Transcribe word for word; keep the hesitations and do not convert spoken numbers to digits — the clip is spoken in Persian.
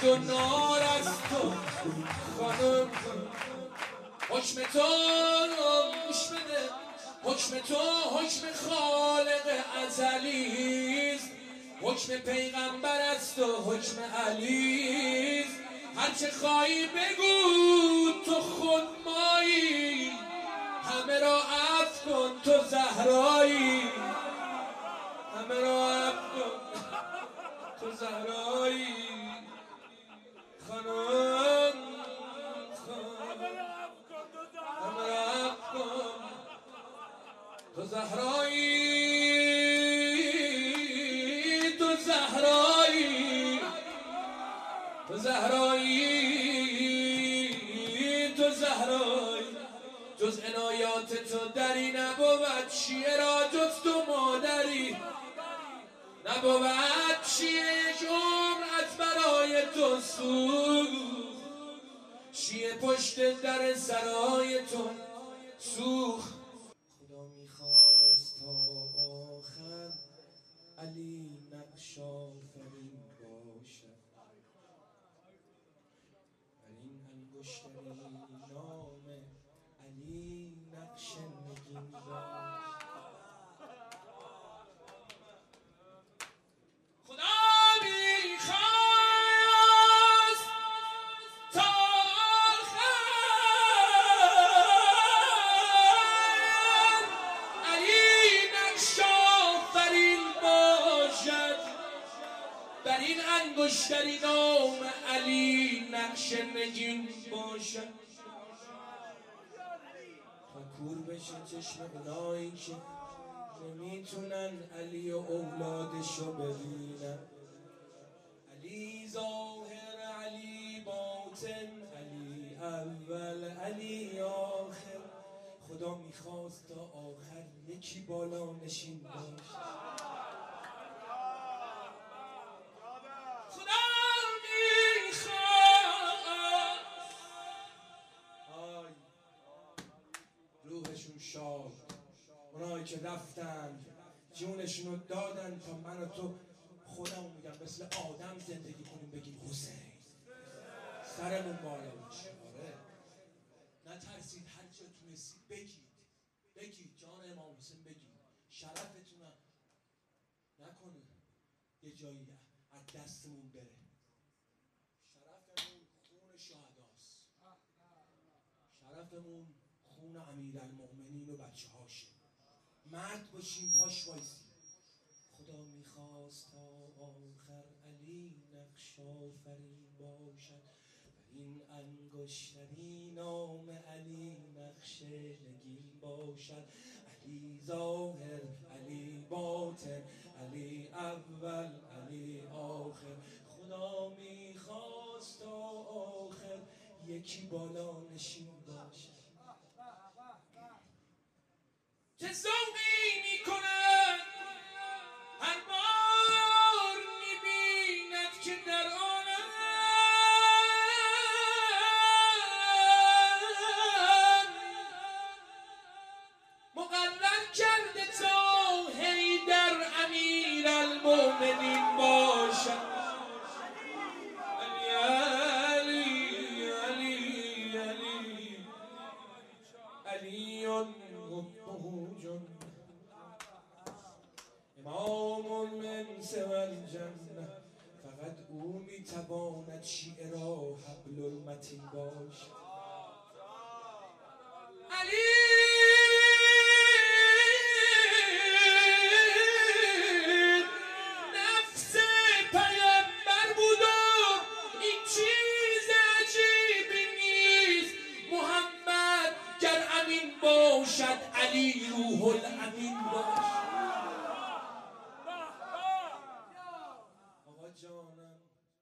و نار از تو خانم، حکم تو گوش بده، حکم تو حکم خالق ازلیست، حکم پیغمبر است و حکم علیست. هرچه خواهی بگو تو خود مایی، همه را عفو کن تو زهرایی، همه را عفو کن تو زهرایی. خانم همه را عفو کن تو زهرایی، تو زهرایی، تو زهرایی، تو زهرایی. جز عنایات تو دری نبود شیعه را جز تو مادری، نبود شیعه یک عمر از برای تو سوخت، شیعه پشت در سرای تو سوخت. خدا میخواست تا آخر علی نقش آفرین باشد، بر این انگشتری نام علی نقش نگین باشد. بر این انگشتری نام علی نقش نگین باشد، تا کور بشه چشم اونایی که نمیتونن علی و اولادشو ببینن. علی ظاهر، علی باطن، علی اول، علی آخر. خدا میخواست تا آخر یکی بالا نشین باشه. روحشون شاد، اونایی که رفتن جونشون رو دادن تا من و تو خودمو میگم مثل آدم زندگی کنیم، بگیم حسین سرمون بالا باشه. آره نترسید، هر جا تونستید بگید، بگید جان امام حسین بگید، شرفتون نکنه یه جایی از دستمون بره. شرفمون خون شهداست، شرفمون خون امیرالمؤمنین و بچه هاشه. مرد باشیم پاش وایسیم. خدا میخواست تا آخر علی نقش آفرین باشد، بر این انگشتری نام علی نقش نگین باشد. علی ظاهر، علی باطن، علی اول، علی آخر. خدا میخواست تا آخر یکی بالا نشین باشد. چه ذوقی میکند هر بار میبیند که در آنم مقرر کرده تا حیدر امیرالمؤمنین باشد. علی علی علی علی امام من سوى الجنه، فقط او میتواند شیعه را حبل المتین باشد. علی نفس پیامبر بود و این چیز عجیبی نیست. محمد گر امین باشد علی روح